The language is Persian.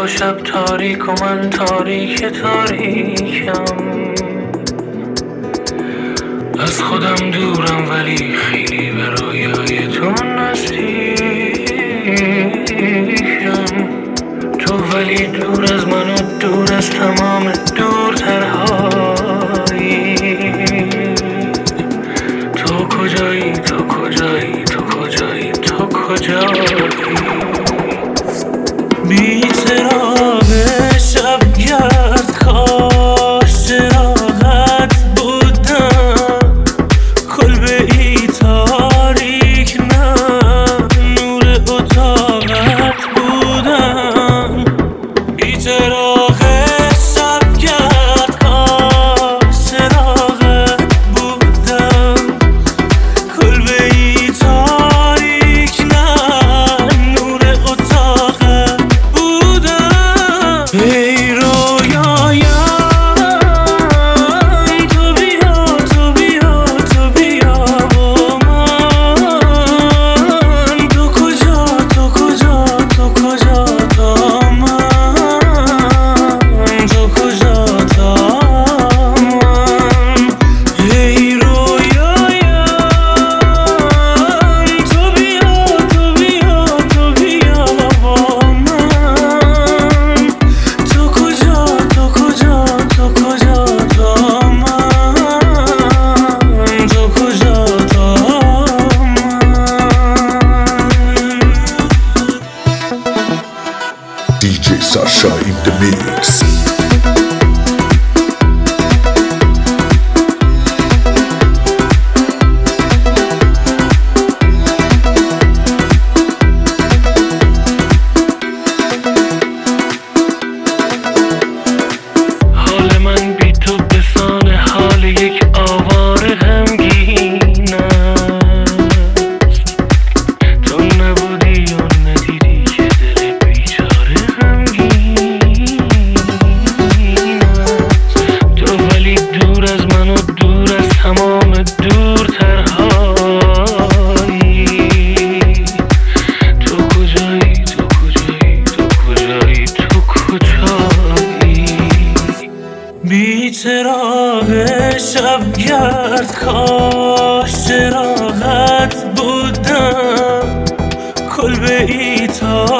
و شب تاریک و من تاریکم. از خودم دورم ولی خیلی به رویای تو نزدیکم. تو ولی دور از من و دور از تمام دورترهایی. تو کجایی تو کجایی تو کجایی تو کجایی؟ بی چراغ شبگرد کاش چراغت بودم. کلبه ای تاریک نه نور اتاقت بودم. بی چراغ شبگرد کاش چراغت بودم. کلبه ای تاریک نه نور اتاقت بودم. ای رویایم تو بیا تو بیا تو بیا با من. تو کجا تو کجا تو کجا تا من؟ تو کجا تا من؟ ای رویایم تو بیا تو بیا تو بیا با من. تو کجا تو کجا تو کجا تا من؟ تو کجا تا من؟ DJ Sasha in the mix. حال من بی تو بسان حال یک آواره غمگین است. تو نبودی و ندیدی که دل بیچاره غمگین است. تو ولی دور از من و دور از تمام دورترهایی. تو کجایی تو کجایی تو کجایی تو کجایی؟ بی چراغ شبگرد کاش چراغت بودم. کلبه ای تا